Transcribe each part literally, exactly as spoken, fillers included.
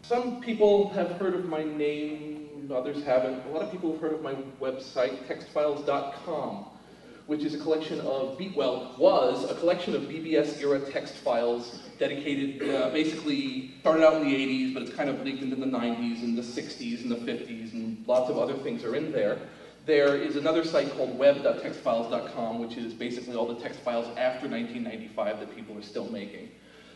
Some people have heard of my name, others haven't. A lot of people have heard of my website, text files dot com, which is a collection of, well, was a collection of B B S era text files dedicated, uh, basically, started out in the eighties, but it's kind of leaked into the nineties and the sixties and the fifties, and lots of other things are in there. There is another site called web dot text files dot com, which is basically all the text files after nineteen ninety-five that people are still making.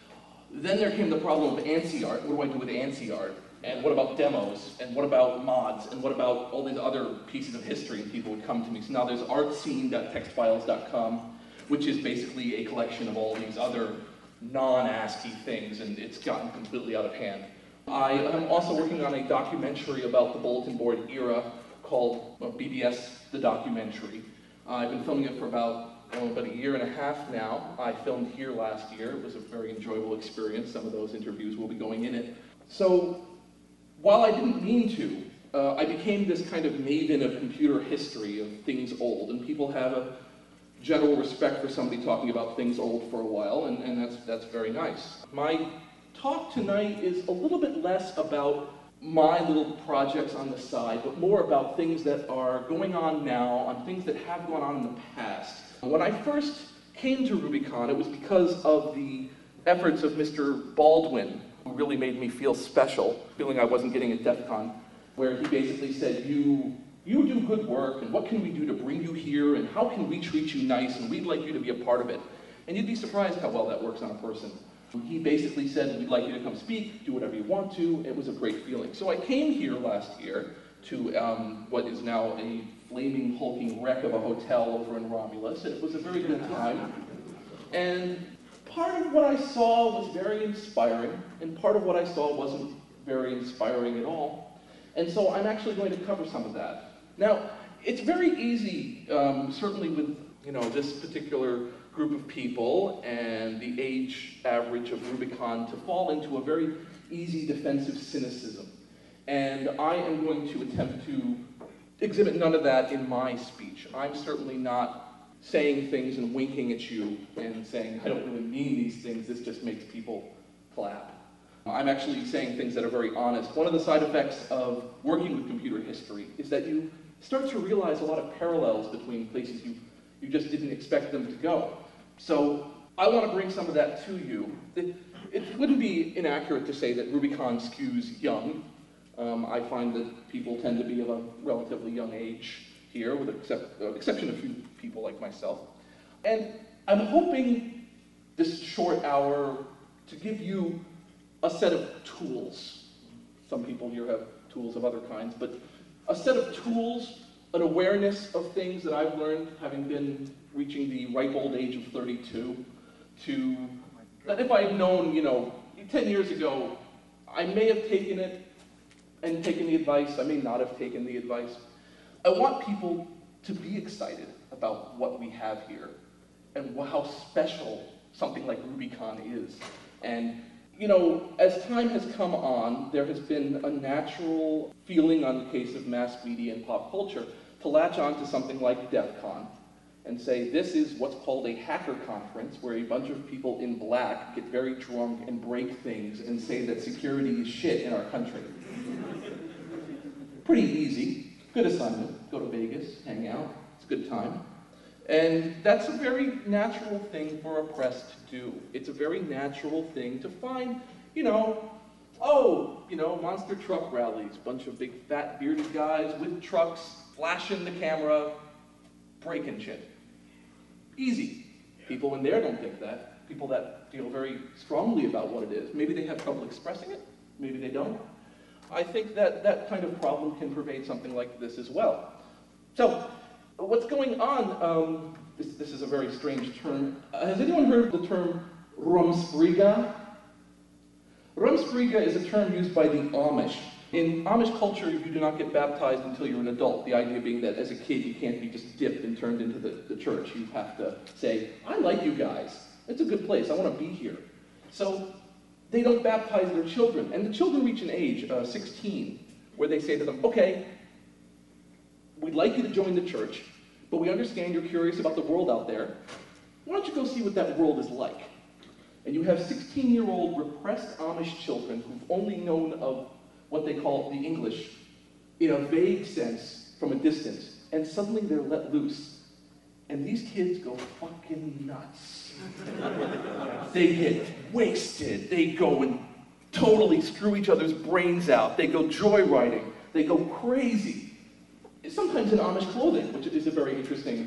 Then there came the problem of ANSI art. What do I do with ANSI art? And what about demos? And what about mods? And what about all these other pieces of history? And people would come to me. So now there's artscene dot text files dot com, which is basically a collection of all these other non-ASCII things, and it's gotten completely out of hand. I am also working on a documentary about the bulletin board era called well, B B S The Documentary. Uh, I've been filming it for about Oh, about a year and a half now. I filmed here last year. It was a very enjoyable experience. Some of those interviews will be going in it. So, while I didn't mean to, uh, I became this kind of maven of computer history of things old, and people have a general respect for somebody talking about things old for a while, and, and that's, that's very nice. My talk tonight is a little bit less about my little projects on the side, but more about things that are going on now, on things that have gone on in the past. When I first came to RubyCon, it was because of the efforts of Mister Baldwin, who really made me feel special, feeling I wasn't getting at DEF CON, where he basically said, you, you do good work, and what can we do to bring you here, and how can we treat you nice, and we'd like you to be a part of it. And you'd be surprised how well that works on a person. He basically said, we'd like you to come speak, do whatever you want to. It was a great feeling. So I came here last year to um, what is now a flaming, hulking wreck of a hotel over in Romulus, and it was a very good time. And part of what I saw was very inspiring, and part of what I saw wasn't very inspiring at all. And so I'm actually going to cover some of that. Now, it's very easy, um, certainly with you know this particular group of people and the age average of RubyCon, to fall into a very easy defensive cynicism. And I am going to attempt to exhibit none of that in my speech. I'm certainly not saying things and winking at you and saying, I don't really mean these things, this just makes people clap. I'm actually saying things that are very honest. One of the side effects of working with computer history is that you start to realize a lot of parallels between places you, you just didn't expect them to go. So I want to bring some of that to you. It, it wouldn't be inaccurate to say that RubyCon skews young. Um, I find that people tend to be of a relatively young age here, with except, uh, exception of a few people like myself. And I'm hoping this short hour to give you a set of tools. Some people here have tools of other kinds, but a set of tools, an awareness of things that I've learned having been reaching the ripe old age of thirty-two, to, that if I'd known, you know, ten years ago, I may have taken it and taken the advice, I may not have taken the advice. I want people to be excited about what we have here and how special something like RubyCon is. And, you know, as time has come on, there has been a natural feeling on the case of mass media and pop culture to latch on to something like DEF CON and say, this is what's called a hacker conference, where a bunch of people in black get very drunk and break things and say that security is shit in our country. Pretty easy, good assignment, go to Vegas, hang out, it's a good time. And that's a very natural thing for a press to do. It's a very natural thing to find, you know, oh, you know, monster truck rallies, bunch of big fat bearded guys with trucks, flashing the camera, breaking shit. Easy. People in there don't think that. People that feel very strongly about what it is. Maybe they have trouble expressing it, maybe they don't. I think that that kind of problem can pervade something like this as well. So, what's going on, um, this, this is a very strange term. Uh, has anyone heard of the term Rumspringa? Rumspringa is a term used by the Amish. In Amish culture, you do not get baptized until you're an adult. The idea being that as a kid, you can't be just dipped and turned into the, the church. You have to say, I like you guys. It's a good place. I want to be here. So they don't baptize their children. And the children reach an age, uh, sixteen, where they say to them, okay, we'd like you to join the church, but we understand you're curious about the world out there. Why don't you go see what that world is like? And you have sixteen-year-old repressed Amish children who've only known of what they call the English in a vague sense from a distance, and suddenly they're let loose. And these kids go fucking nuts. They get wasted. They go and totally screw each other's brains out. They go joyriding. They go crazy. Sometimes in Amish clothing, which is a very interesting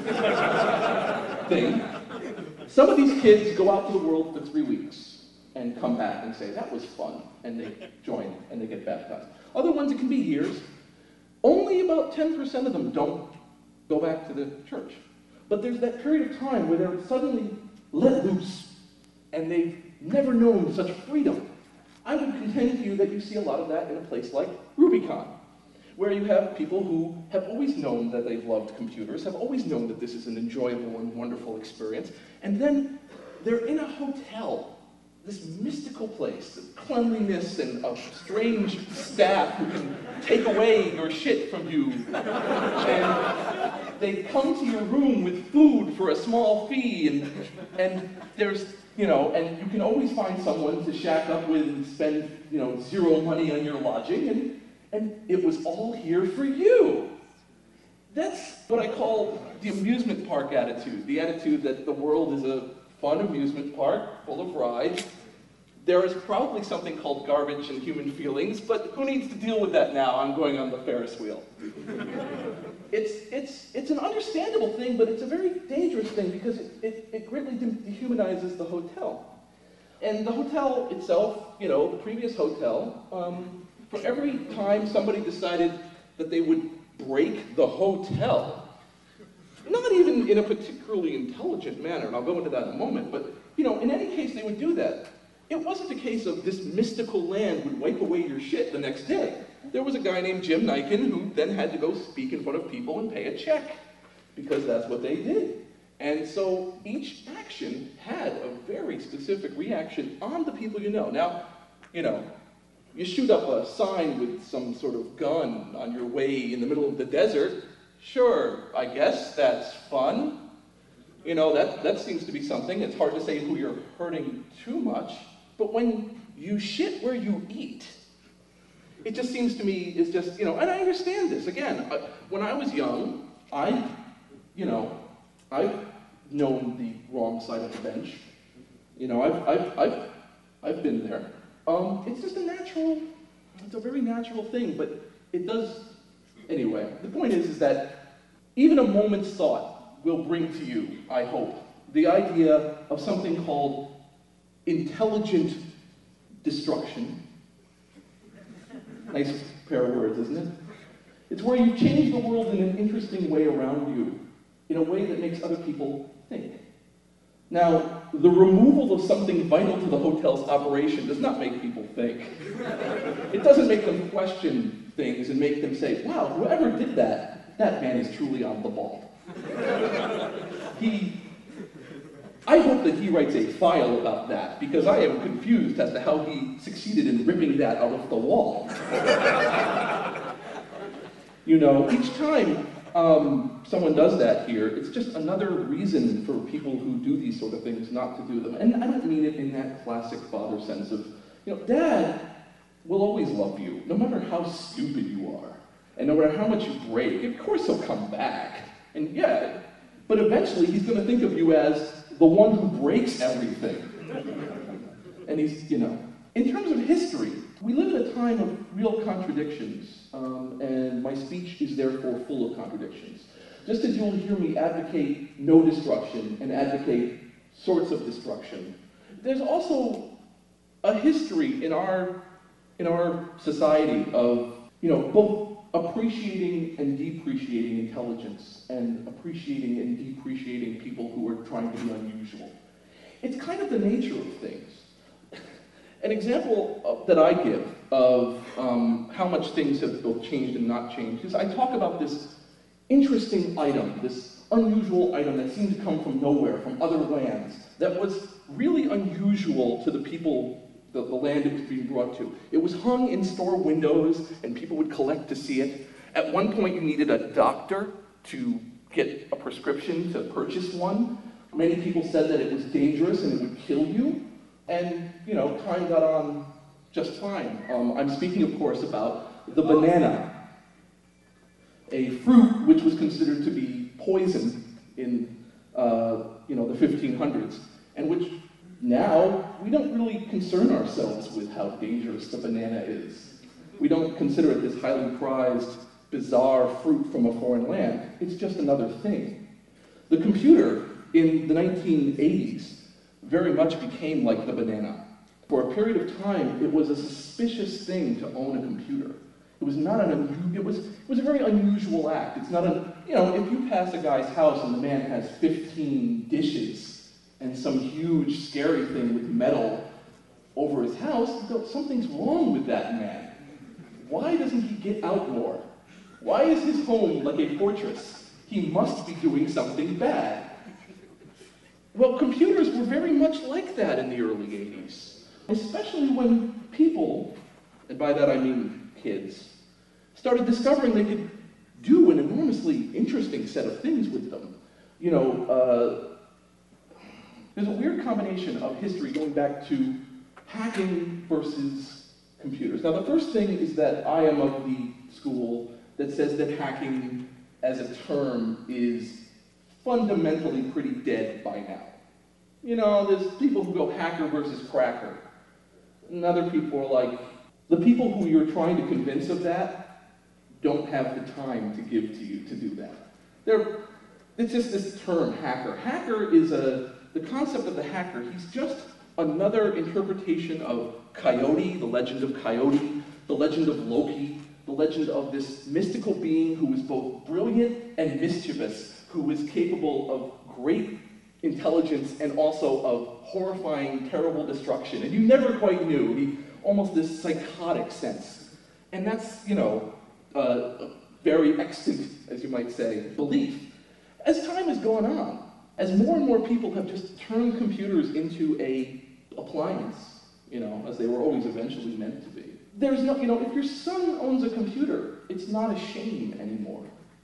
thing. Some of these kids go out to the world for three weeks and come back and say, that was fun, and they join and they get baptized. Other ones, it can be years. Only about ten percent of them don't go back to the church. But there's that period of time where they're suddenly let loose, and they've never known such freedom. I would contend to you that you see a lot of that in a place like Rubicon, where you have people who have always known that they've loved computers, have always known that this is an enjoyable and wonderful experience, and then they're in a hotel, this mystical place, of cleanliness and a strange staff who can take away your shit from you. And they come to your room with food for a small fee, and, and there's, you know, and you can always find someone to shack up with and spend, you know, zero money on your lodging, and, and it was all here for you. That's what I call the amusement park attitude, the attitude that the world is a fun amusement park full of rides. There is probably something called garbage and human feelings, but who needs to deal with that now? I'm going on the Ferris wheel. It's, it's, it's an understandable thing, but it's a very dangerous thing because it, it, it greatly de- dehumanizes the hotel. And the hotel itself, you know, the previous hotel, um, for every time somebody decided that they would break the hotel, not even in a particularly intelligent manner, and I'll go into that in a moment, but, you know, in any case they would do that. It wasn't a case of this mystical land would wipe away your shit the next day. There was a guy named Jim Niken who then had to go speak in front of people and pay a check, because that's what they did. And so each action had a very specific reaction on the people you know. Now, you know, you shoot up a sign with some sort of gun on your way in the middle of the desert, sure, I guess that's fun. You know, that, that seems to be something. It's hard to say who you're hurting too much. But when you shit where you eat, it just seems to me is just, you know, and I understand this. Again, I, when I was young, I, you know, I've known the wrong side of the bench. You know, I've, I've, I've, I've been there. Um, it's just a natural, it's a very natural thing, but it does, anyway. The point is, is that even a moment's thought will bring to you, I hope, the idea of something called intelligent destruction. Nice pair of words, isn't it? It's where you change the world in an interesting way around you, in a way that makes other people think. Now, the removal of something vital to the hotel's operation does not make people think. It doesn't make them question things and make them say, wow, whoever did that, that man is truly on the ball. He, I hope that he writes a file about that, because I am confused as to how he succeeded in ripping that out of the wall. You know, each time um, someone does that here, it's just another reason for people who do these sort of things not to do them. And I don't mean it in that classic father sense of, you know, Dad will always love you, no matter how stupid you are, and no matter how much you break. Of course he'll come back, and yeah, but eventually he's going to think of you as the one who breaks everything. And he's, you know, in terms of history, we live in a time of real contradictions, um, and my speech is therefore full of contradictions. Just as you'll hear me advocate no destruction and advocate sorts of destruction, there's also a history in our, in our society of, you know, both appreciating and depreciating intelligence, and appreciating and depreciating people who are trying to be unusual. It's kind of the nature of things. An example of, that I give of um, how much things have both changed and not changed is I talk about this interesting item, this unusual item that seemed to come from nowhere, from other lands, that was really unusual to the people, the, the land it was being brought to. It was hung in store windows, and people would collect to see it. At one point, you needed a doctor to get a prescription to purchase one. Many people said that it was dangerous and it would kill you. And, you know, time got on just fine. Um, I'm speaking, of course, about the banana, a fruit which was considered to be poison in, uh, you know, the fifteen hundreds, and which now we don't really concern ourselves with how dangerous the banana is. We don't consider it this highly prized, bizarre fruit from a foreign land. It's just another thing. The computer in the nineteen eighties very much became like the banana. For a period of time, it was a suspicious thing to own a computer. It was not an, it was, it was a very unusual act. It's not a, you know, if you pass a guy's house and the man has fifteen dishes and some huge, scary thing with metal over his house, you go, something's wrong with that man. Why doesn't he get out more? Why is his home like a fortress? He must be doing something bad. Well, computers were very much like that in the early eighties, especially when people, and by that I mean kids, started discovering they could do an enormously interesting set of things with them. You know, uh, there's a weird combination of history going back to hacking versus computers. Now, the first thing is that I am of the school that says that hacking as a term is fundamentally pretty dead by now. You know, there's people who go hacker versus cracker. And other people are like, the people who you're trying to convince of that don't have the time to give to you to do that. They're, it's just this term, hacker. Hacker is a, the concept of the hacker, he's just another interpretation of Coyote, the legend of Coyote, the legend of Loki, the legend of this mystical being who is both brilliant and mischievous, who is capable of great intelligence and also of horrifying, terrible destruction. And you never quite knew. He, almost this psychotic sense. And that's, you know, uh, a very extant, as you might say, belief. As time has gone on, as more and more people have just turned computers into a appliance, you know, as they were always eventually meant to be. There's no, you know, if your son owns a computer, it's not a shame anymore.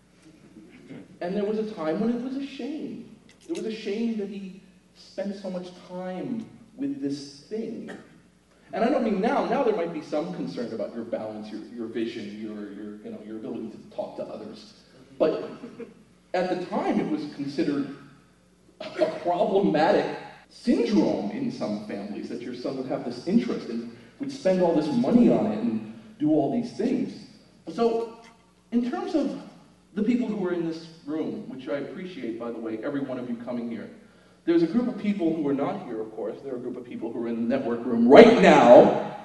And there was a time when it was a shame. It was a shame that he spent so much time with this thing. And I don't mean now, now there might be some concern about your balance, your, your vision, your, your, you know, your ability to talk to others. But at the time, it was considered a problematic syndrome in some families, that your son would have this interest and would spend all this money on it and do all these things. So, in terms of the people who are in this room, which I appreciate, by the way, every one of you coming here, there's a group of people who are not here, of course. There are a group of people who are in the network room right now.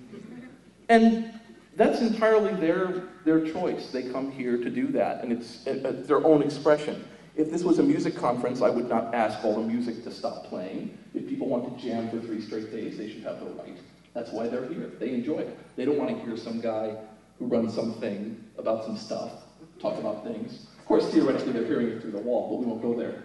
And that's entirely their, their choice. They come here to do that, and it's, it's their own expression. If this was a music conference, I would not ask all the music to stop playing. If people want to jam for three straight days, they should have the right. That's why they're here. They enjoy it. They don't want to hear some guy who runs something about some stuff, talk about things. Of course, theoretically, they're hearing it through the wall, but we won't go there.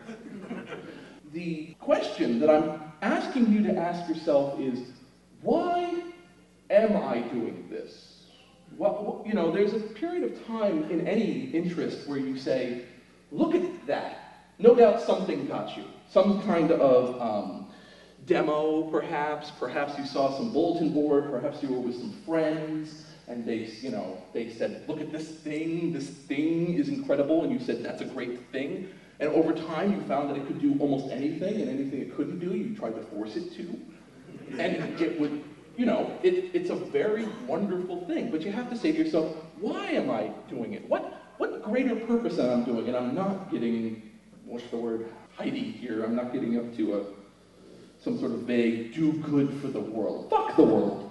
The question that I'm asking you to ask yourself is, why am I doing this? Well, you know, there's a period of time in any interest where you say, look at that. No doubt something got you. Some kind of um, demo, perhaps. Perhaps you saw some bulletin board. Perhaps you were with some friends, and they, you know, they said, look at this thing. This thing is incredible, and you said, that's a great thing. And over time, you found that it could do almost anything, and anything it couldn't do, you tried to force it to. And it would, you know, it, it's a very wonderful thing. But you have to say to yourself, why am I doing it? What, what greater purpose am I doing? And I'm not getting, what's the word, Heidi here. I'm not getting up to a, some sort of vague, do good for the world. Fuck the world.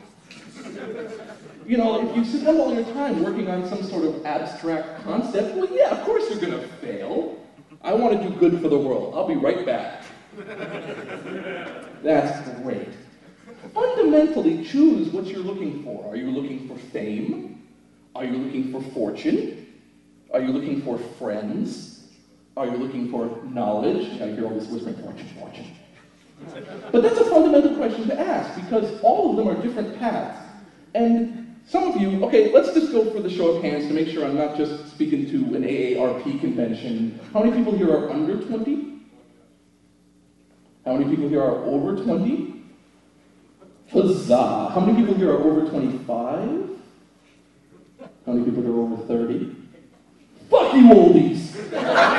You know, if you spend all your time working on some sort of abstract concept, well, yeah, of course you're going to fail. I want to do good for the world. I'll be right back. That's great. Fundamentally, choose what you're looking for. Are you looking for fame? Are you looking for fortune? Are you looking for friends? Are you looking for knowledge? I hear all this whispering, fortune, fortune. But that's a fundamental question to ask, because all of them are different paths. And some of you, okay, let's just go for the show of hands to make sure I'm not just speaking to an A A R P convention. How many people here are under twenty? How many people here are over twenty? Huzzah! How many people here are over twenty-five? How many people here are over thirty? Fuck you oldies!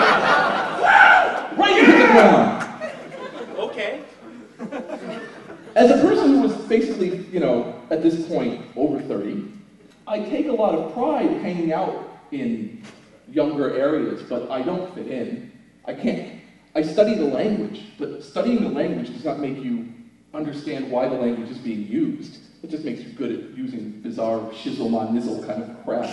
Right into the ground! Okay. As a person who was basically, you know, at this point, over thirty, I take a lot of pride hanging out in younger areas, but I don't fit in. I can't. I study the language, but studying the language does not make you understand why the language is being used. It just makes you good at using bizarre shizzle-ma-nizzle kind of crap.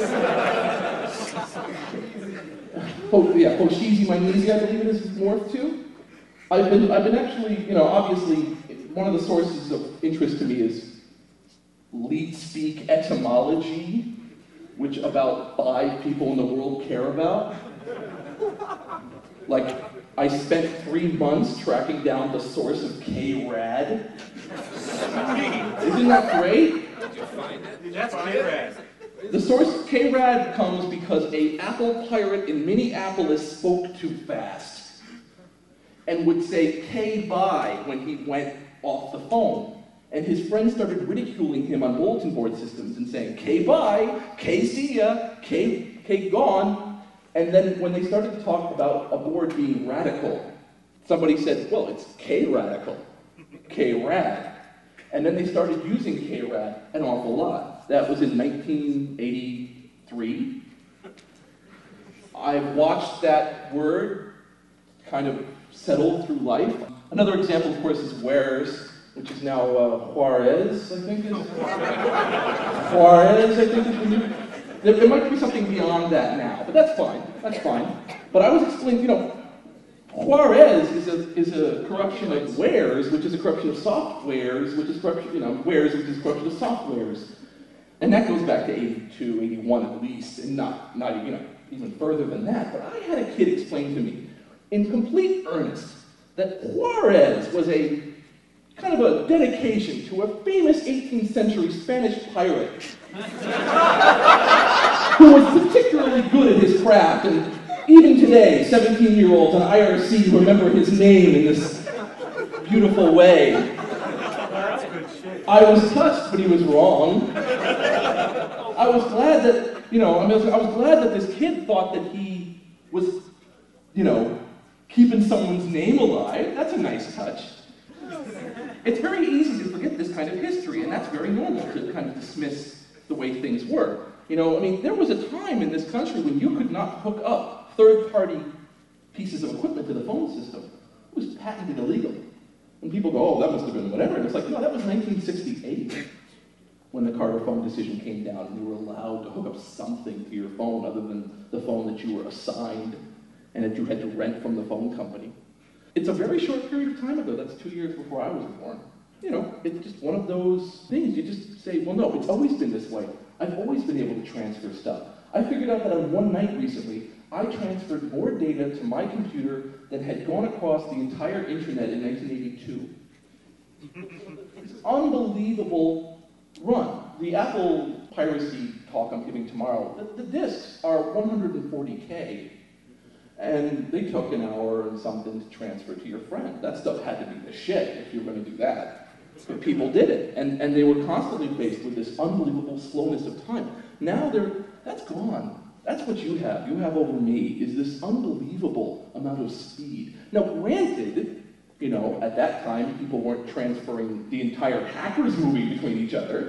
Oh, yeah, Hoshizi-my-nizi, I believe it is morphed to. I've been, I've been actually, you know, obviously, one of the sources of interest to me is leet speak etymology, which about five people in the world care about. Like, I spent three months tracking down the source of K RAD. Isn't that great? Did you find it? That's K RAD. The source of K RAD comes because a Apple pirate in Minneapolis spoke too fast and would say K-bye when he went off the phone. And his friends started ridiculing him on bulletin board systems and saying K-bye, K-see ya, K, K gone. And then when they started to talk about a board being radical, somebody said, well, it's K-radical, K RAD. And then they started using K RAD an awful lot. That was in nineteen eighty-three. I've watched that word kind of settle through life. Another example, of course, is where's, which is now uh, Juarez, I think is. Juarez, I think is the new. There, there might be something beyond that now, but that's fine. That's fine. But I was explaining, you know, Juarez is a is a corruption of wares, which is a corruption of softwares, which is corruption, you know, wares, which is a corruption of softwares, and that goes back to eighty-two, eighty-one at least, and not not you know even further than that. But I had a kid explain to me, in complete earnest, that Juarez was a kind of a dedication to a famous eighteenth century Spanish pirate who was particularly good at his craft, and even today, seventeen-year-olds on I R C remember his name in this beautiful way. I was touched, but he was wrong. I was glad that, you know, I, mean, I was glad that this kid thought that he was, you know, keeping someone's name alive. That's a nice touch. It's very easy to forget this kind of history, and that's very normal to kind of dismiss the way things were. You know, I mean, there was a time in this country when you could not hook up third-party pieces of equipment to the phone system. It was patently illegal. And people go, oh, that must have been whatever. And it's like, no, that was nineteen sixty-eight when the Carter phone decision came down and you were allowed to hook up something to your phone other than the phone that you were assigned and that you had to rent from the phone company. It's a very short period of time ago. That's two years before I was born. You know, it's just one of those things. You just say, well, no, it's always been this way. I've always been able to transfer stuff. I figured out that on one night recently, I transferred more data to my computer than had gone across the entire internet in nineteen eighty-two. It's an unbelievable run. The Apple piracy talk I'm giving tomorrow, the, the disks are one hundred forty K. And they took an hour and something to transfer to your friend. That stuff had to be the shit if you were going to do that. But people did it, and, and they were constantly faced with this unbelievable slowness of time. Now they're, that's gone. That's what you have. You have over me is this unbelievable amount of speed. Now granted, you know, at that time people weren't transferring the entire Hackers movie between each other.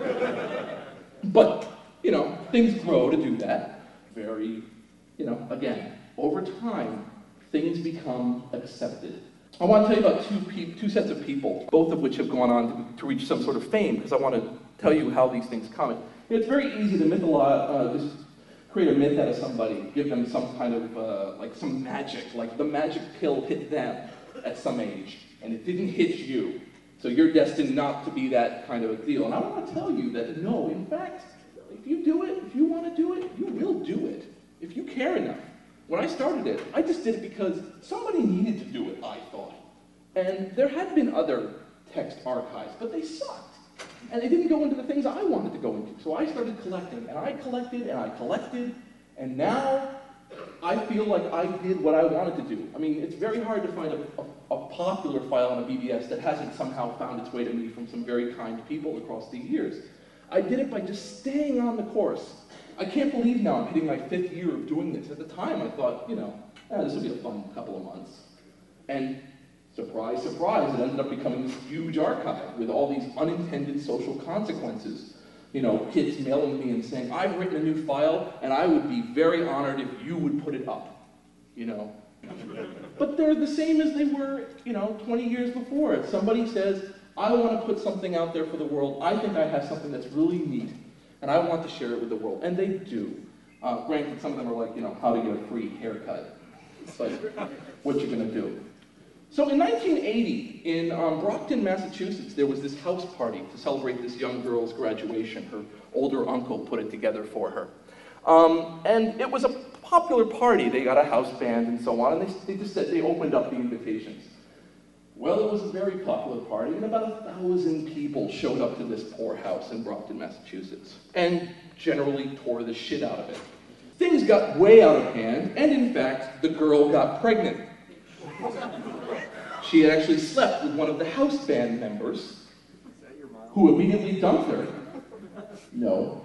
But, you know, things grow to do that. Very, you know, again, over time, things become accepted. I want to tell you about two, pe two sets of people, both of which have gone on to, to reach some sort of fame, because I want to tell you how these things come. You know, it's very easy to mythologize, uh, just create a myth out of somebody, give them some kind of, uh, like some magic, like the magic pill hit them at some age, and it didn't hit you. So you're destined not to be that kind of a deal. And I want to tell you that no, in fact, if you do it, if you want to do it, you will do it, if you care enough. When I started it, I just did it because somebody needed to do it, I thought. And there had been other text archives, but they sucked. And they didn't go into the things I wanted to go into. So I started collecting, and I collected, and I collected, and now I feel like I did what I wanted to do. I mean, it's very hard to find a, a, a popular file on a B B S that hasn't somehow found its way to me from some very kind people across the years. I did it by just staying on the course. I can't believe now I'm hitting my fifth year of doing this. At the time, I thought, you know, ah, this will be a fun couple of months. And surprise, surprise, it ended up becoming this huge archive with all these unintended social consequences. You know, kids mailing me and saying, I've written a new file, and I would be very honored if you would put it up, you know. But they're the same as they were, you know, twenty years before. If somebody says, I want to put something out there for the world, I think I have something that's really neat, and I want to share it with the world, and they do. Uh, granted, some of them are like, you know, how to get a free haircut. But what you gonna do? So in nineteen eighty, in um, Brockton, Massachusetts, there was this house party to celebrate this young girl's graduation. Her older uncle put it together for her. Um, and it was a popular party. They got a house band and so on, and they, they just said they opened up the invitations. Well, it was a very popular party, and about a thousand people showed up to this poor house in Brockton, Massachusetts, and generally tore the shit out of it. Things got way out of hand, and in fact, the girl got pregnant. She had actually slept with one of the house band members, who immediately dumped her. No.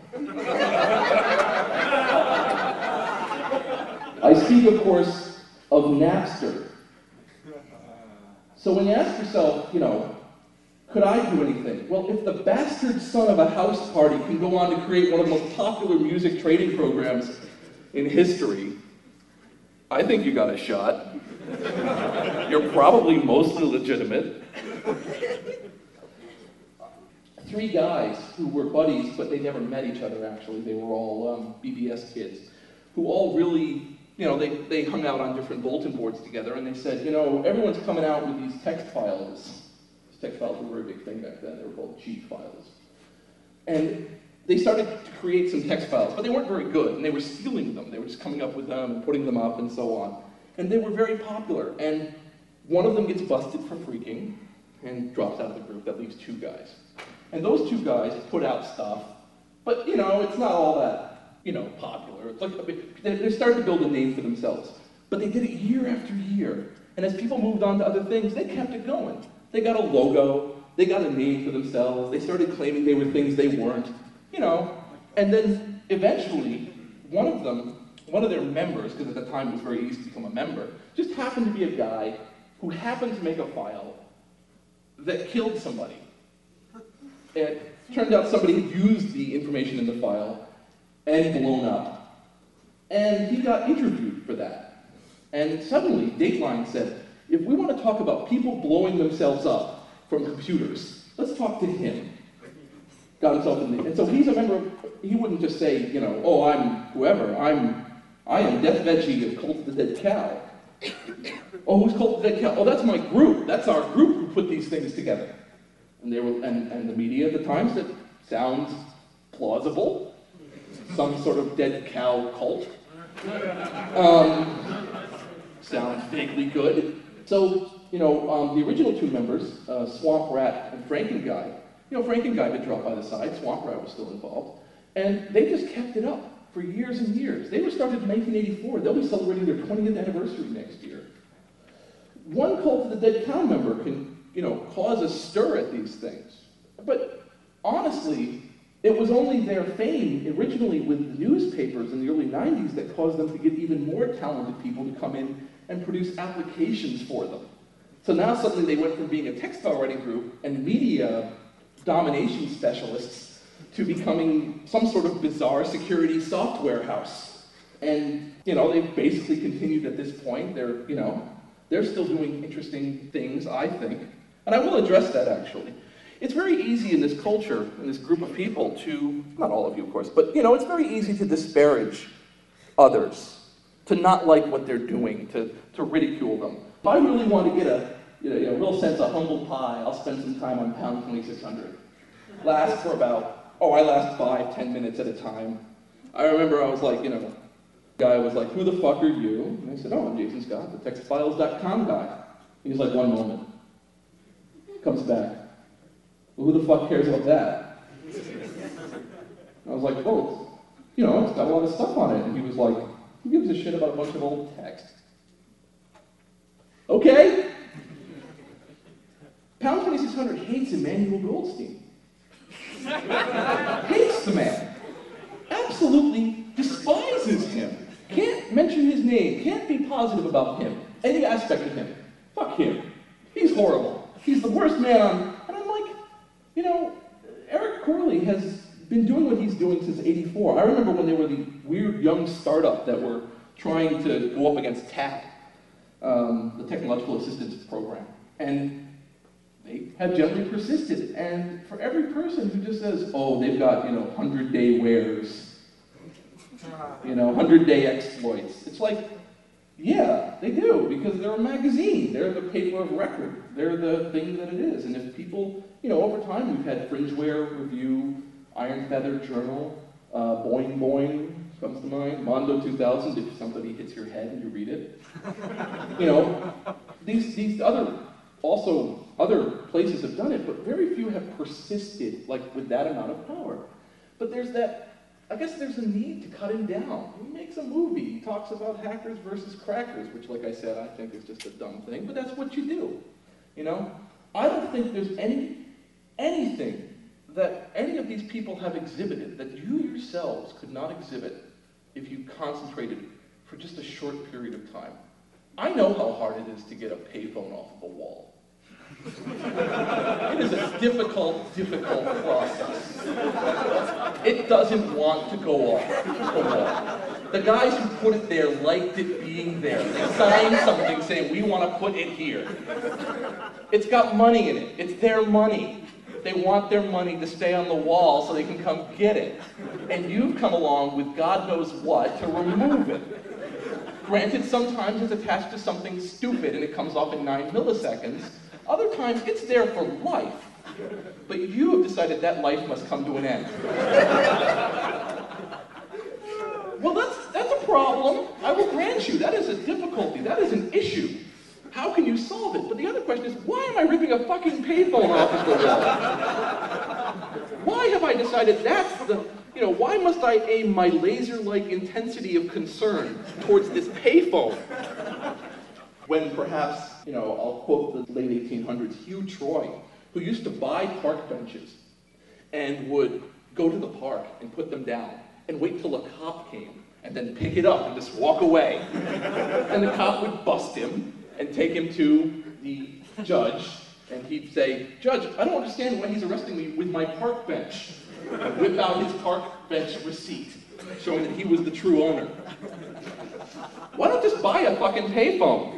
I speak, of course, of Napster. So when you ask yourself, you know, could I do anything? Well, if the bastard son of a house party can go on to create one of the most popular music trading programs in history, I think you got a shot. You're probably mostly legitimate. Three guys who were buddies, but they never met each other, actually. They were all um, B B S kids, who all really, you know, they, they hung out on different bulletin boards together, and they said, you know, everyone's coming out with these text files. These text files were a very big thing back then. They were called cheat files. And they started to create some text files, but they weren't very good, and they were stealing them. They were just coming up with them and putting them up and so on. And they were very popular, and one of them gets busted for freaking and drops out of the group. That leaves two guys. And those two guys put out stuff, but, you know, it's not all that, you know, popular. It's like, they're starting to build a name for themselves. But they did it year after year. And as people moved on to other things, they kept it going. They got a logo, they got a name for themselves, they started claiming they were things they weren't, you know. And then eventually, one of them, one of their members, because at the time it was very easy to become a member, just happened to be a guy who happened to make a file that killed somebody. It turned out somebody had used the information in the file and blown up. And he got interviewed for that. And suddenly, Dateline said, if we want to talk about people blowing themselves up from computers, let's talk to him. Got himself in the, and so he's a member of, he wouldn't just say, you know, oh, I'm whoever, I'm, I am Death Veggie of Cult of the Dead Cow. Oh, who's Cult of the Dead Cow? Oh, that's my group. That's our group who put these things together. And they were, and, and the media at the time said, sounds plausible. Some sort of dead cow cult. Um, sounds vaguely good. So, you know, um, the original two members, uh, Swamp Rat and Frankenguy, you know, Frankenguy had dropped by the side, Swamp Rat was still involved, and they just kept it up for years and years. They were started in nineteen eighty-four. They'll be celebrating their twentieth anniversary next year. One Cult of the Dead Cow member can, you know, cause a stir at these things. But honestly, it was only their fame originally with the newspapers in the early nineties that caused them to get even more talented people to come in and produce applications for them. So now suddenly they went from being a text file writing group and media domination specialists to becoming some sort of bizarre security software house. And, you know, they've basically continued at this point. They're, you know, they're still doing interesting things, I think. And I will address that, actually. It's very easy in this culture, in this group of people, to, not all of you, of course, but, you know, it's very easy to disparage others, to not like what they're doing, to, to ridicule them. If I really want to get a, you know, a real sense of humble pie, I'll spend some time on pound twenty-six hundred. Last for about, oh, I last five, ten minutes at a time. I remember I was like, you know, the guy was like, who the fuck are you? And I said, oh, I'm Jason Scott, the text files dot com guy. He's like, one moment. Comes back. Well, who the fuck cares about that? I was like, oh, you know, it's got a lot of stuff on it. And he was like, Who gives a shit about a bunch of old text? Okay. Pound twenty-six hundred hates Emmanuel Goldstein. Hates the man. Absolutely despises him. Can't mention his name. Can't be positive about him. Any aspect of him. Fuck him. He's horrible. He's the worst man on... And I'm like, you know, Eric Corley has been doing what he's doing since eighty-four. I remember when they were the weird young startup that were trying to go up against TAP, um, the Technological Assistance Program. And they have generally persisted. And for every person who just says, oh, they've got, you know, hundred-day wares, you know, hundred-day exploits, it's like, yeah, they do, because they're a magazine. They're the paper of record. They're the thing that it is. And if people, you know, over time we've had Fringeware Review, Iron Feather Journal, uh, Boing Boing comes to mind, Mondo two thousand, if somebody hits your head and you read it. You know, these, these other, also other places have done it, but very few have persisted, like, with that amount of power. But there's that, I guess there's a need to cut him down. He makes a movie, he talks about hackers versus crackers, which, like I said, I think is just a dumb thing, but that's what you do, you know? I don't think there's any, anything that any of these people have exhibited that you yourselves could not exhibit if you concentrated for just a short period of time. I know how hard it is to get a payphone off of a wall. It is a difficult, difficult process. It doesn't want to go off the wall. The guys who put it there liked it being there. They signed something saying, we want to put it here. It's got money in it. It's their money. They want their money to stay on the wall so they can come get it. And you've come along with God knows what to remove it. Granted, sometimes it's attached to something stupid and it comes off in nine milliseconds. Other times, it's there for life. But you have decided that life must come to an end. Well, that's, that's a problem. I will grant you. That is a difficulty. That is an issue. How can you solve it? But the other question is, why am I ripping a fucking payphone off of the wall? Why have I decided that's the, you know, why must I aim my laser-like intensity of concern towards this payphone? When perhaps, you know, I'll quote the late eighteen hundreds, Hugh Troy, who used to buy park benches and would go to the park and put them down and wait till a cop came and then pick it up and just walk away. And the cop would bust him and take him to the judge, and he'd say, Judge, I don't understand why he's arresting me with my park bench. And whip out his park bench receipt, showing that he was the true owner. Why not just buy a fucking payphone?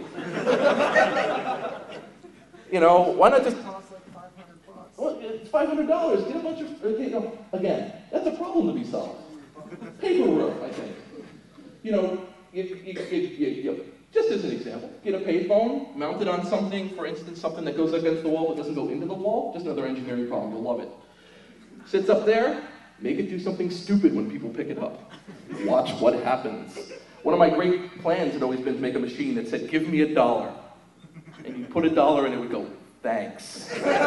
You know, why not just... Well, it's five hundred dollars, get a bunch of... Okay, no, again, that's a problem to be solved. Paperwork, I think. You know, you, you, you, you, you, just as an example, get a payphone, mount it on something, for instance, something that goes against the wall but doesn't go into the wall, just another engineering problem, you'll love it. Sits up there, make it do something stupid when people pick it up. Watch what happens. One of my great plans had always been to make a machine that said, give me a dollar. And you put a dollar and it would go, thanks.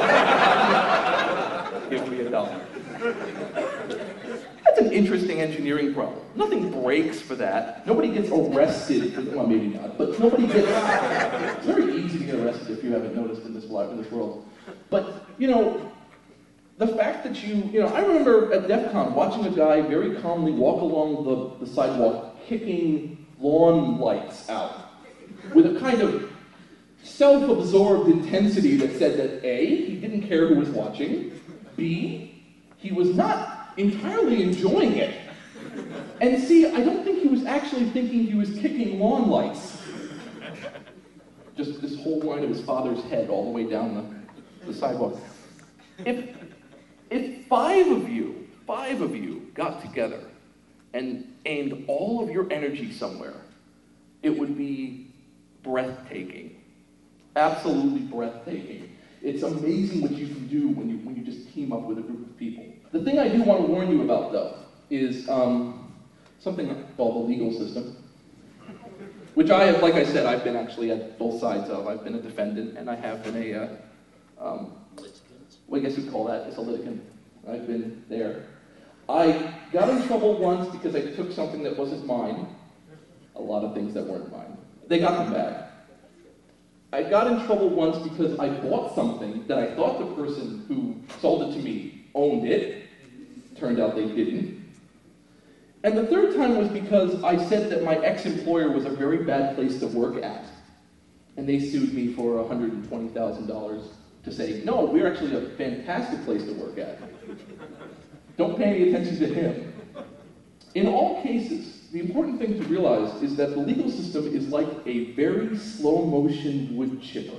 Give me a dollar. That's an interesting engineering problem. Nothing breaks for that. Nobody gets arrested for, well, maybe not, but nobody gets, it's very easy to get arrested if you haven't noticed in this life, in this world. But, you know, the fact that you, you know, I remember at DEF CON watching a guy very calmly walk along the, the sidewalk kicking lawn lights out with a kind of self-absorbed intensity that said that A, he didn't care who was watching, B, he was not entirely enjoying it, and C, I don't think he was actually thinking he was kicking lawn lights. Just this whole line of his father's head all the way down the, the sidewalk. If, if five of you, five of you got together and aimed all of your energy somewhere, it would be breathtaking. Absolutely breathtaking. It's amazing what you can do when you, when you just team up with a group of people. The thing I do want to warn you about, though, is um, something called the legal system, which I have, like I said, I've been actually at both sides of. I've been a defendant, and I have been a, uh, um, well, I guess you'd call that, it's a litigant. I've been there. I got in trouble once because I took something that wasn't mine, a lot of things that weren't mine. They got them back. I got in trouble once because I bought something that I thought the person who sold it to me owned it. Turned out they didn't. And the third time was because I said that my ex-employer was a very bad place to work at. And they sued me for one hundred twenty thousand dollars to say, no, we're actually a fantastic place to work at. Don't pay any attention to him. In all cases, the important thing to realize is that the legal system is like a very slow-motion wood chipper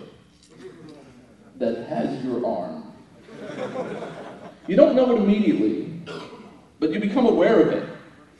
that has your arm. You don't know it immediately, but you become aware of it.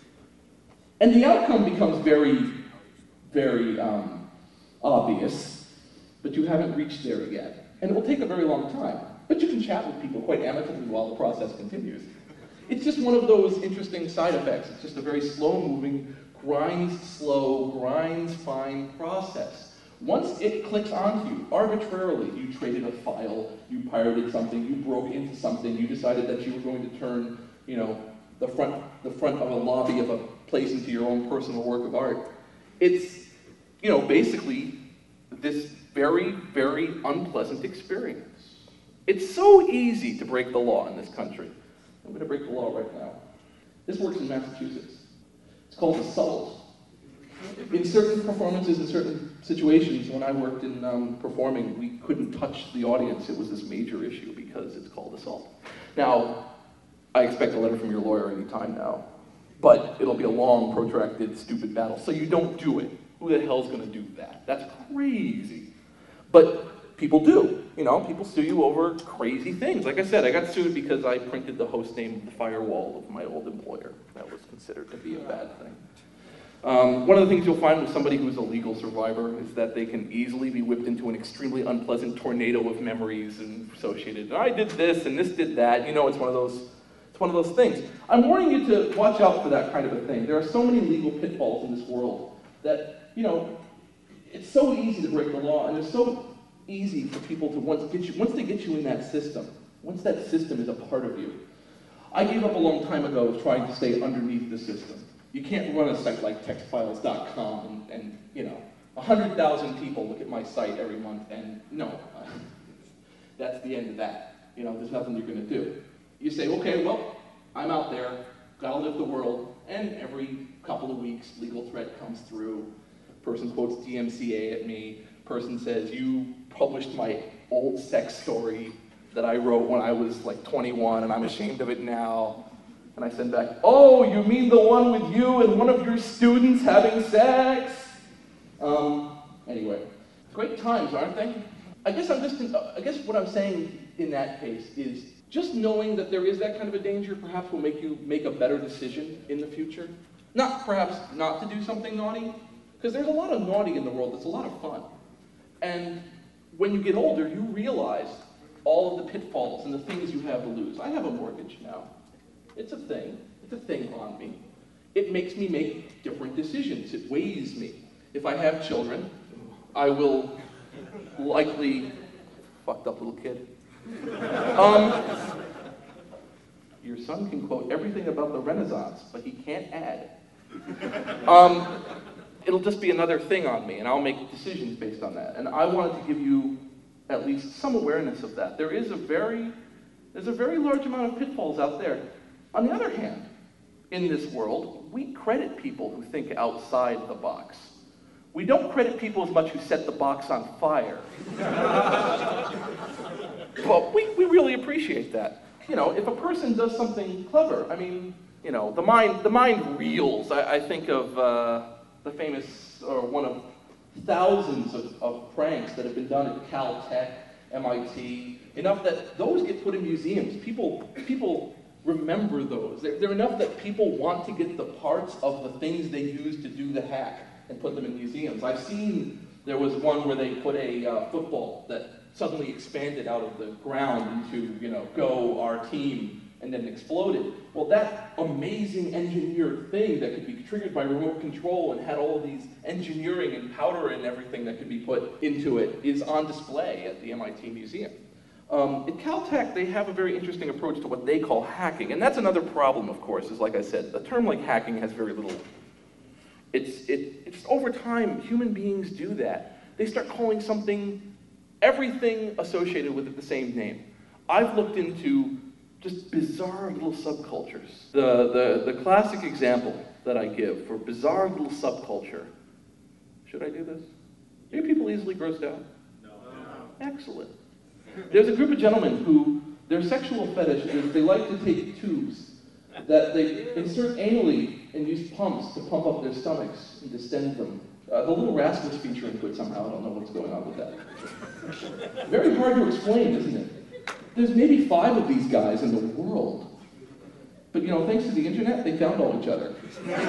And the outcome becomes very, very um, obvious, but you haven't reached there yet. And it will take a very long time. But you can chat with people quite amicably while the process continues. It's just one of those interesting side effects. It's just a very slow-moving, grinds slow, grinds fine process. Once it clicks onto you, arbitrarily, you traded a file, you pirated something, you broke into something, you decided that you were going to turn, you know, the front, the front of a lobby of a place into your own personal work of art. It's, you know, basically this very, very unpleasant experience. It's so easy to break the law in this country. I'm going to break the law right now. This works in Massachusetts. It's called assault. In certain performances, in certain situations, when I worked in um, performing, we couldn't touch the audience. It was this major issue because it's called assault. Now, I expect a letter from your lawyer any time now, but it'll be a long, protracted, stupid battle, so you don't do it. Who the hell's going to do that? That's crazy. But people do. You know, people sue you over crazy things. Like I said, I got sued because I printed the host name of the firewall of my old employer. That was considered to be a bad thing. Um, one of the things you'll find with somebody who's a legal survivor is that they can easily be whipped into an extremely unpleasant tornado of memories and associated. I did this and this did that. You know, it's one of those, it's one of those things. I'm warning you to watch out for that kind of a thing. There are so many legal pitfalls in this world that, you know, it's so easy to break the law, and it's so easy for people to once get you, once they get you in that system, once that system is a part of you. I gave up a long time ago trying to stay underneath the system. You can't run a site like text files dot com and, and, you know, one hundred thousand people look at my site every month and no, that's the end of that. You know, there's nothing you're going to do. You say, okay, well, I'm out there, gotta live the world, and every couple of weeks, legal threat comes through. Person quotes D M C A at me. Person says, you published my old sex story that I wrote when I was like twenty-one and I'm ashamed of it now. And I send back, oh, you mean the one with you and one of your students having sex? Um, anyway, great times, aren't they? I guess I'm just, I guess what I'm saying in that case is just knowing that there is that kind of a danger perhaps will make you make a better decision in the future. Not perhaps not to do something naughty, because there's a lot of naughty in the world that's a lot of fun. And when you get older, you realize all of the pitfalls and the things you have to lose. I have a mortgage now. It's a thing. It's a thing on me. It makes me make different decisions. It weighs me. If I have children, I will likely... Fucked up little kid. Um, your son can quote everything about the Renaissance, but he can't add. Um, it'll just be another thing on me, and I'll make decisions based on that. And I wanted to give you at least some awareness of that. There is a very, there's a very large amount of pitfalls out there. On the other hand, in this world, we credit people who think outside the box. We don't credit people as much who set the box on fire. But we, we really appreciate that. You know, if a person does something clever, I mean, you know, the mind, the mind reels. I, I think of uh, the famous, or one of thousands of, of pranks that have been done at Caltech, M I T, enough that those get put in museums. People, people remember those. They're, they're enough that people want to get the parts of the things they used to do the hack and put them in museums. I've seen, there was one where they put a uh, football that suddenly expanded out of the ground into, you know, go our team, and then exploded. Well, that amazing engineered thing that could be triggered by remote control and had all of these engineering and powder and everything that could be put into it is on display at the M I T Museum. Um, at Caltech, they have a very interesting approach to what they call hacking, and that's another problem, of course, is like I said, a term like hacking has very little, It's, it, it's over time, human beings do that. They start calling something, everything associated with it the same name. I've looked into just bizarre little subcultures. The, the, the classic example that I give for bizarre little subculture, should I do this? Are people easily grossed out? No. Excellent. There's a group of gentlemen who, their sexual fetish is they like to take tubes that they insert anally and use pumps to pump up their stomachs and distend them. Uh, the Little Rascals feature into it somehow, I don't know what's going on with that. Very hard to explain, isn't it? There's maybe five of these guys in the world. But you know, thanks to the internet, they found all each other.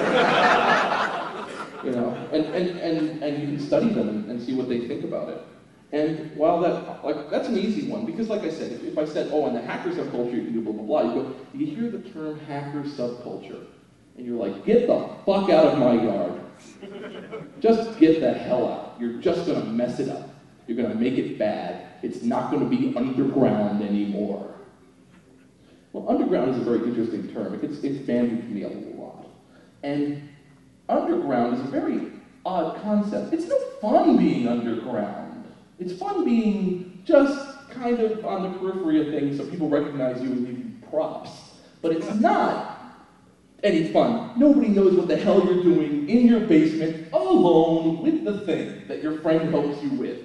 You know, and, and, and, and you can study them and, and see what they think about it. And while that, like, that's an easy one, because like I said, if, if I said, oh, in the hacker subculture you can do blah, blah, blah, you go, you hear the term hacker subculture, and you're like, get the fuck out of my yard. Just get the hell out. You're just gonna mess it up. You're gonna make it bad. It's not gonna be underground anymore. Well, underground is a very interesting term. It gets, it's bandied to me a lot. And underground is a very odd concept. It's no fun being underground. It's fun being just kind of on the periphery of things so people recognize you and give you props. But it's not any fun. Nobody knows what the hell you're doing in your basement, alone with the thing that your friend helps you with.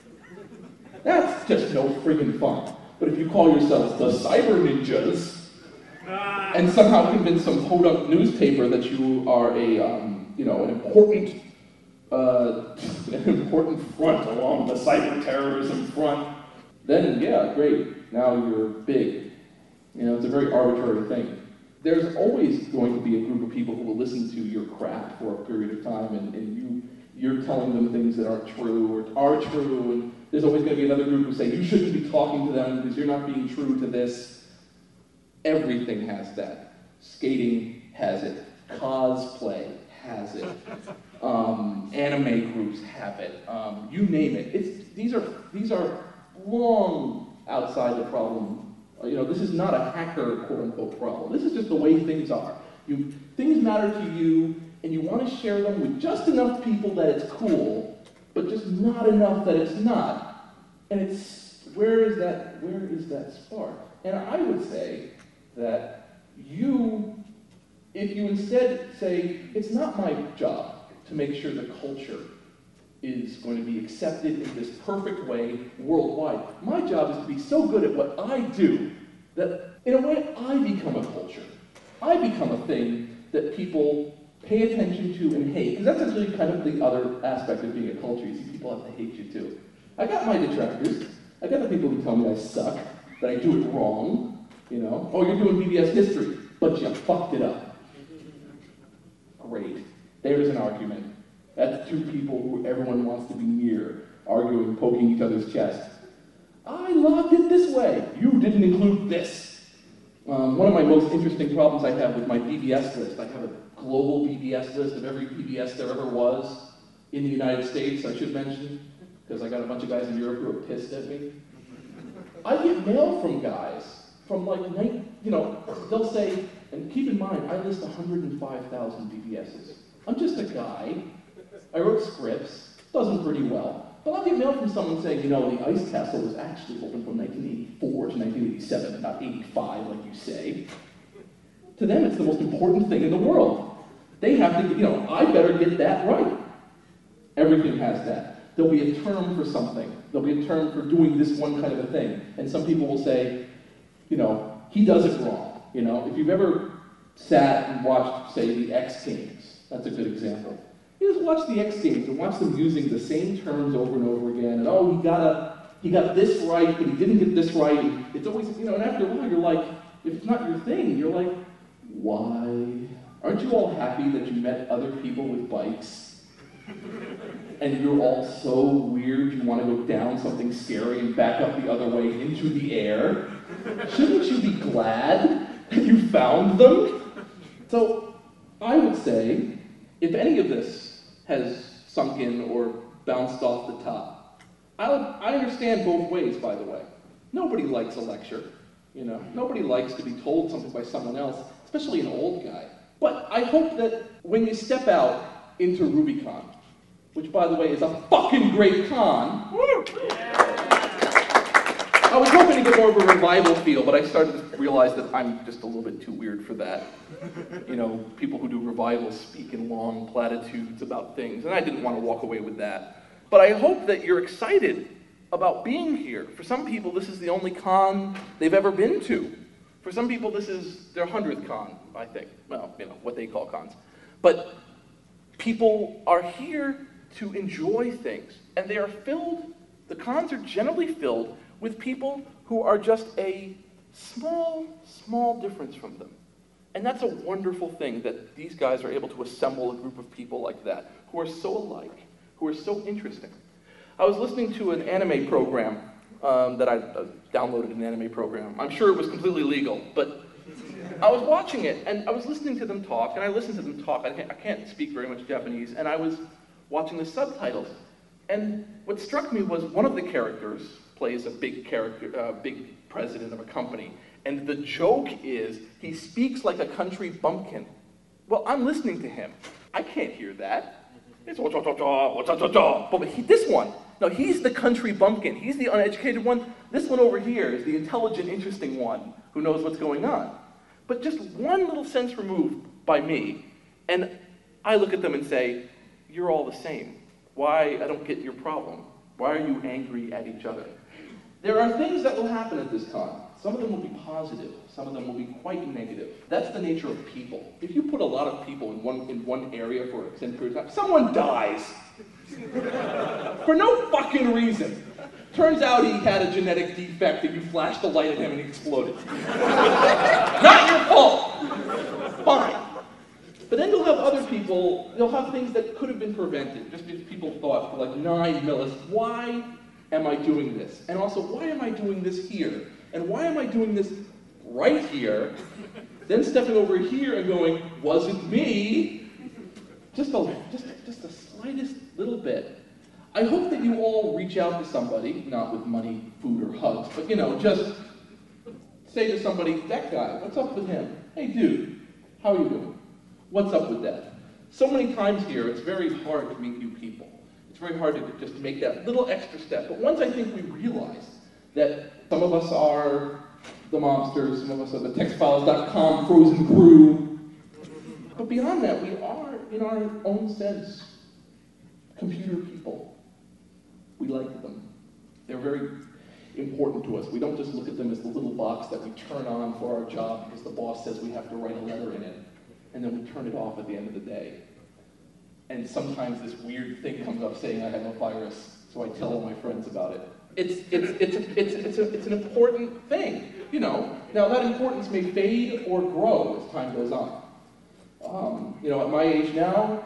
That's just no friggin' fun. But if you call yourselves the Cyber Ninjas, and somehow convince some podunk newspaper that you are a, um, you know, an important, uh, an important front along the cyber terrorism front, then yeah, great. Now you're big. You know, it's a very arbitrary thing. There's always going to be a group of people who will listen to your crap for a period of time, and, and you, you're telling them things that aren't true or are true, and there's always going to be another group who say, you shouldn't be talking to them because you're not being true to this. Everything has that. Skating has it. Cosplay has it. Um, anime groups have it. Um, you name it. It's, these are, these are long outside the problem. You know, this is not a hacker, quote-unquote, problem. This is just the way things are. You, things matter to you, and you want to share them with just enough people that it's cool, but just not enough that it's not. And it's, where is that, where is that spark? And I would say that you, if you instead say, it's not my job to make sure the culture is going to be accepted in this perfect way worldwide. My job is to be so good at what I do that, in a way, I become a culture. I become a thing that people pay attention to and hate, because that's actually kind of the other aspect of being a culture. You see people have to hate you too. I got my detractors. I got the people who tell me I suck, that I do it wrong, you know. Oh, you're doing B B S history, but you fucked it up. Great. There's an argument. That's two people who everyone wants to be near, arguing, poking each other's chest. I logged it this way. You didn't include this. Um, one of my most interesting problems I have with my B B S list, I have a global B B S list of every B B S there ever was in the United States, I should mention, because I got a bunch of guys in Europe who are pissed at me. I get mail from guys, from like, you know, they'll say, and keep in mind, I list one hundred five thousand B B Ss. I'm just a guy. I wrote scripts, does them pretty well. But I'll get mail from someone saying, you know, the Ice Castle was actually open from nineteen eighty-four to nineteen eighty-seven, not eighty-five like you say. To them, it's the most important thing in the world. They have to, you know, I better get that right. Everything has that. There'll be a term for something. There'll be a term for doing this one kind of a thing. And some people will say, you know, he does it wrong. You know, if you've ever sat and watched, say, the X Games, that's a good example. You just watch the X Games and watch them using the same terms over and over again, and oh, he got a, he got this right, but he didn't get this right. It's always, you know, and after a while you're like, if it's not your thing, you're like, why? Aren't you all happy that you met other people with bikes? And you're all so weird you want to go down something scary and back up the other way into the air? Shouldn't you be glad that you found them? So, I would say, if any of this has sunk in or bounced off the top, I, would, I understand both ways, by the way. Nobody likes a lecture, you know. Nobody likes to be told something by someone else, especially an old guy. But I hope that when you step out into RubyCon, which, by the way, is a fucking great con. Woo! I was hoping to get more of a revival feel, but I started to realize that I'm just a little bit too weird for that. You know, people who do revivals speak in long platitudes about things, and I didn't want to walk away with that. But I hope that you're excited about being here. For some people, this is the only con they've ever been to. For some people, this is their hundredth con, I think. Well, you know, what they call cons. But people are here to enjoy things, and they are filled, the cons are generally filled with people who are just a small, small difference from them. And that's a wonderful thing that these guys are able to assemble a group of people like that, who are so alike, who are so interesting. I was listening to an anime program um, that I uh, downloaded an anime program. I'm sure it was completely legal, but I was watching it, and I was listening to them talk, and I listened to them talk. I can't, I can't speak very much Japanese, and I was watching the subtitles. And what struck me was one of the characters plays a big character, uh, big president of a company, and the joke is he speaks like a country bumpkin. Well, I'm listening to him. I can't hear that. It's but he, this one, no, he's the country bumpkin. He's the uneducated one. This one over here is the intelligent, interesting one who knows what's going on. But just one little sense removed by me, and I look at them and say, you're all the same. Why, I don't get your problem. Why are you angry at each other? There are things that will happen at this con. Some of them will be positive. Some of them will be quite negative. That's the nature of people. If you put a lot of people in one, in one area for an extended period of time, someone dies. For no fucking reason. Turns out he had a genetic defect and you flashed a light at him and he exploded. Not your fault. Fine. But then you'll have other people, they'll have things that could have been prevented, just because people thought for like nine millis, why am I doing this? And also, why am I doing this here? And why am I doing this right here? Then stepping over here and going, wasn't me. Just a, just, just the slightest little bit. I hope that you all reach out to somebody, not with money, food, or hugs, but you know, just say to somebody, that guy, what's up with him? Hey dude, how are you doing? What's up with that? So many times here, it's very hard to meet new people. It's very hard to just make that little extra step. But once I think we realize that some of us are the monsters, some of us are the text files dot com frozen crew. But beyond that, we are, in our own sense, computer people. We like them. They're very important to us. We don't just look at them as the little box that we turn on for our job because the boss says we have to write a letter in it, and then we turn it off at the end of the day. And sometimes this weird thing comes up saying I have a virus, so I tell all my friends about it. It's, it's, it's, a, it's, it's, a, it's an important thing, you know. Now that importance may fade or grow as time goes on. Um, you know, at my age now,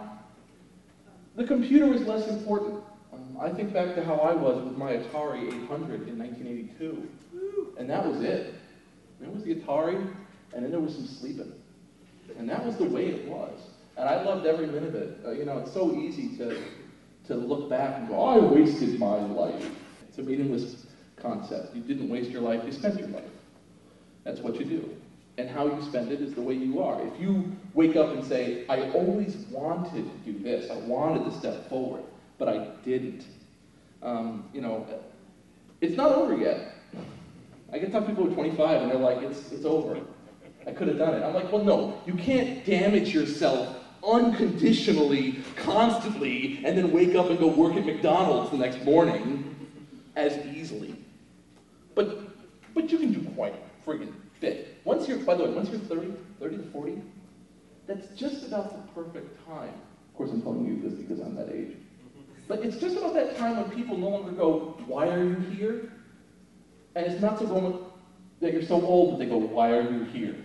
the computer is less important. Um, I think back to how I was with my Atari eight hundred in nineteen eighty-two, and that was it. There was the Atari, and then there was some sleeping. And that was the way it was. And I loved every minute of it. Uh, you know, it's so easy to, to look back and go, I wasted my life. It's a meaningless concept. You didn't waste your life, you spent your life. That's what you do. And how you spend it is the way you are. If you wake up and say, I always wanted to do this, I wanted to step forward, but I didn't. Um, you know, it's not over yet. I get some people who are twenty-five and they're like, it's, it's over. I could have done it. I'm like, well, no, you can't damage yourself unconditionally, constantly, and then wake up and go work at McDonald's the next morning as easily. But, but you can do quite friggin' fit. Once you're, by the way, once you're thirty, thirty to forty, that's just about the perfect time. Of course, I'm telling you this because I'm that age. But it's just about that time when people no longer go, why are you here? And it's not so moment that you're so old that they go, why are you here?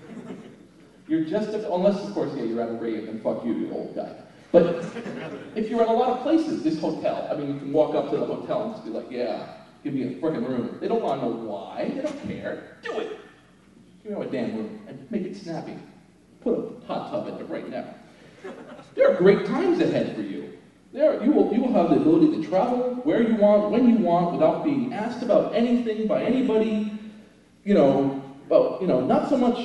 You're just, unless of course, yeah, you're at a rave, then fuck you, you old guy. But if you're at a lot of places, this hotel, I mean, you can walk up to the hotel and just be like, yeah, give me a frickin' room. They don't want to know why, they don't care. Do it. Give me a damn room and make it snappy. Put a hot tub in it right now. There are great times ahead for you. There, you will, you will have the ability to travel where you want, when you want, without being asked about anything by anybody. You know, well, you know, not so much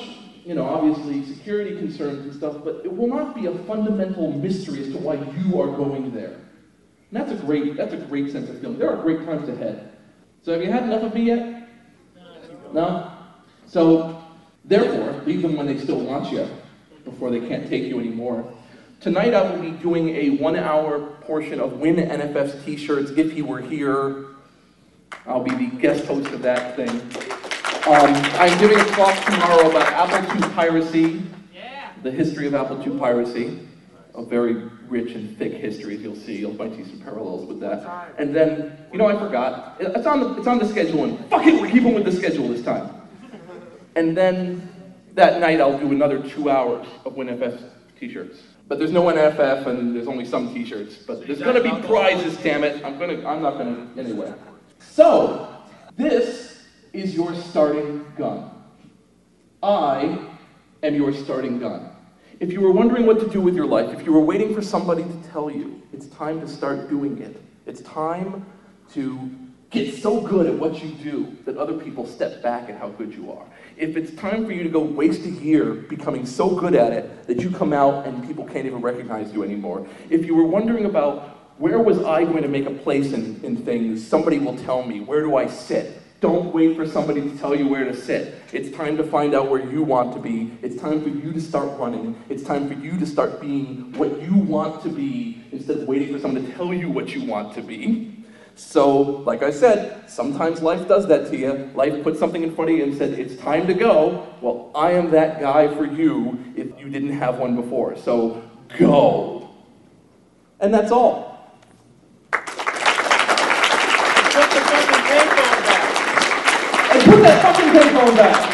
you know, obviously security concerns and stuff, but it will not be a fundamental mystery as to why you are going there. And that's a great, that's a great sense of feeling. There are great times ahead. So have you had enough of me yet? No? So, therefore, leave them when they still want you, before they can't take you anymore. Tonight I will be doing a one-hour portion of Win N F F's t-shirts. If he were here, I'll be the guest host of that thing. Um, I'm giving a talk tomorrow about Apple two piracy, yeah. the history of Apple two piracy, a very rich and thick history, as you'll see. You'll might see some parallels with that. And then, you know, I forgot. It's on the, it's on the schedule, and fuck it, we're keeping with the schedule this time. And then that night I'll do another two hours of Win N F F t-shirts. But there's no N F F and there's only some t-shirts. But there's gonna be prizes, damn it. I'm gonna I'm not gonna anyway. So, this is your starting gun. I am your starting gun. If you were wondering what to do with your life, if you were waiting for somebody to tell you, it's time to start doing it. It's time to get so good at what you do that other people step back at how good you are. If it's time for you to go waste a year becoming so good at it that you come out and people can't even recognize you anymore. If you were wondering about where was I going to make a place in, in things, somebody will tell me, where do I sit? Don't wait for somebody to tell you where to sit. It's time to find out where you want to be. It's time for you to start running. It's time for you to start being what you want to be instead of waiting for someone to tell you what you want to be. So, like I said, sometimes life does that to you. Life puts something in front of you and said, it's time to go. Well, I am that guy for you if you didn't have one before. So, go. And that's all. Put the fucking payphone back. And put that fucking payphone back.